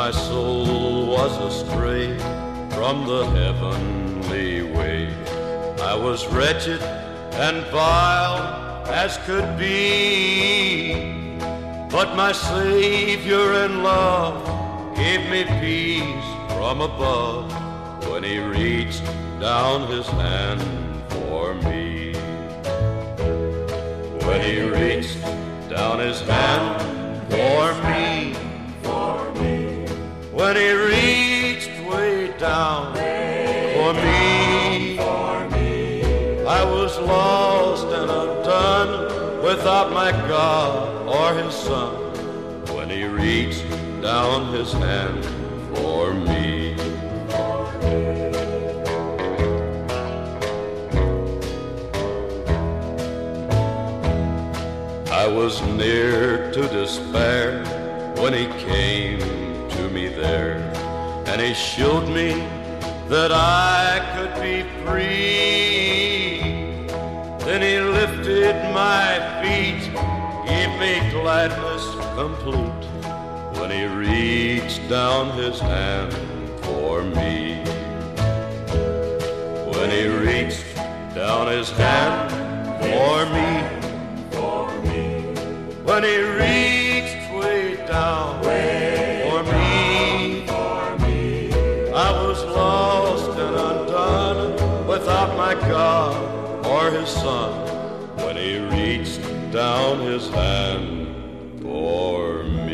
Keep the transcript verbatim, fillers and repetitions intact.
my soul was astray from the heavenly way. I was wretched and vile as could be, but my Savior in love gave me peace from above when He reached down His hand for me. When He reached down His hand for me, for me. when He reached way down for me, For me. I was lost and undone without my God or His Son. When He reached down His hand for me. I was near to despair when He came to me there, and He showed me that I could be free. Then He lifted my feet, gave me gladness complete when He reached down His hand for me. When He reached down His hand for me, when He reached way down for me, I was lost and undone without my God or His Son. When He reached down His hand for me.